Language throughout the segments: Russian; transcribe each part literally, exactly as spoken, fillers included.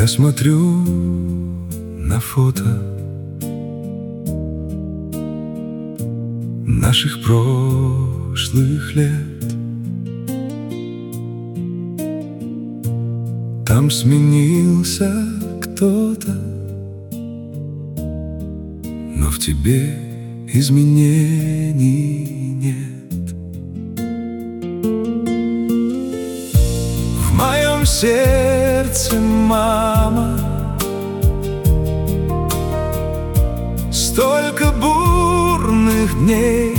Я смотрю на фото наших прошлых лет. Там сменился кто-то, но в тебе изменений нет. В моем сердце, мама, столько бурных дней.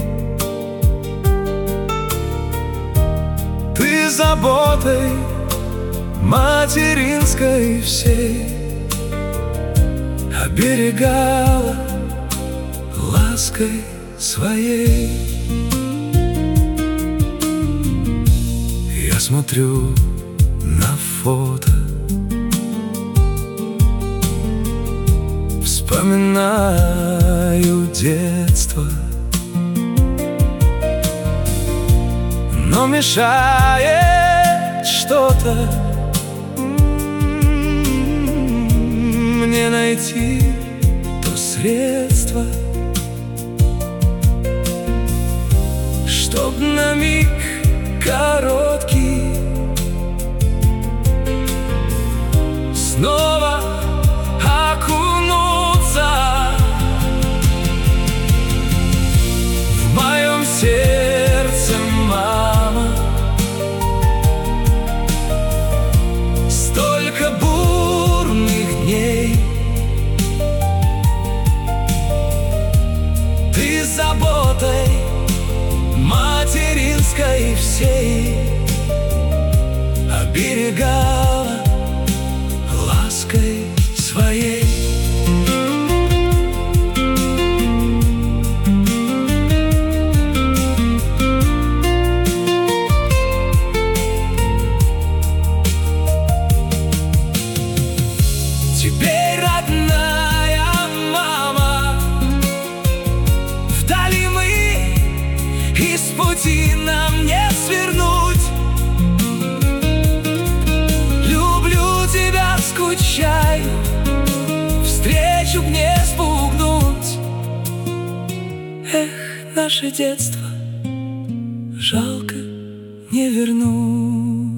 Ты заботой материнской всей оберегала лаской своей. Я смотрю на фото, вспоминаю детство, но мешает что-то мне найти то средство, чтоб на миг короткий снова окунуться в моем сердце, мама. Столько бурных дней ты заботой материнской всей оберегала лаской своей. Теперь, родная мама, вдали мы, и с пути нам не свернуть. Люблю тебя, скучаю, встречу б не спугнуть. Эх, наше детство жалко не вернуть.